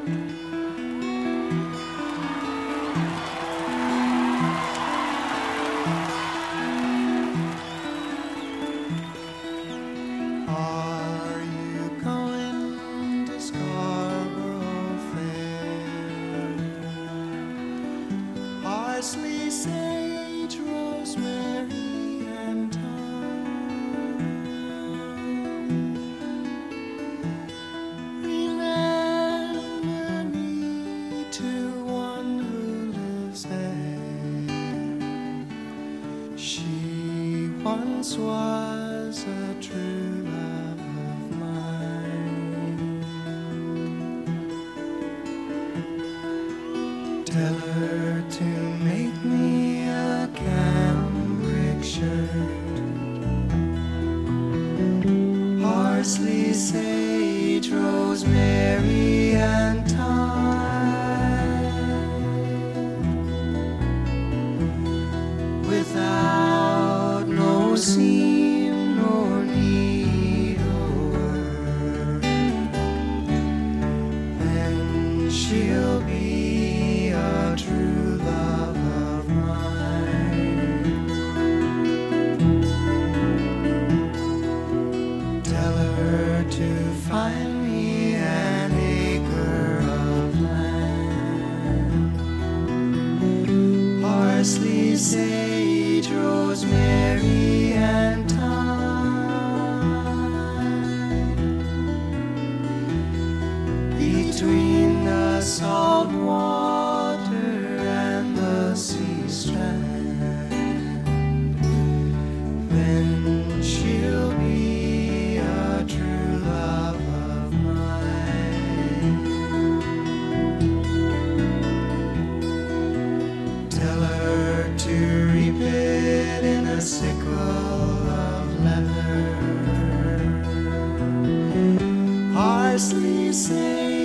Are you going to Scarborough Fair? Parsley, sage, rosemary, and thyme. Remember me to one who lives there. She once was a true love of mine. Tell her to make me a cambric shirt. Parsley, sage, rosemary, and thyme. Without no seam nor needlework, then she'll be a true love of mine. Tell her to find me an acre of land. Parsley, sage, rosemary, and thyme. Between the salt water and the sea strand, then she'll be a true love of mine. Tell her to reap it in a sickle of leather. Parsley, sage,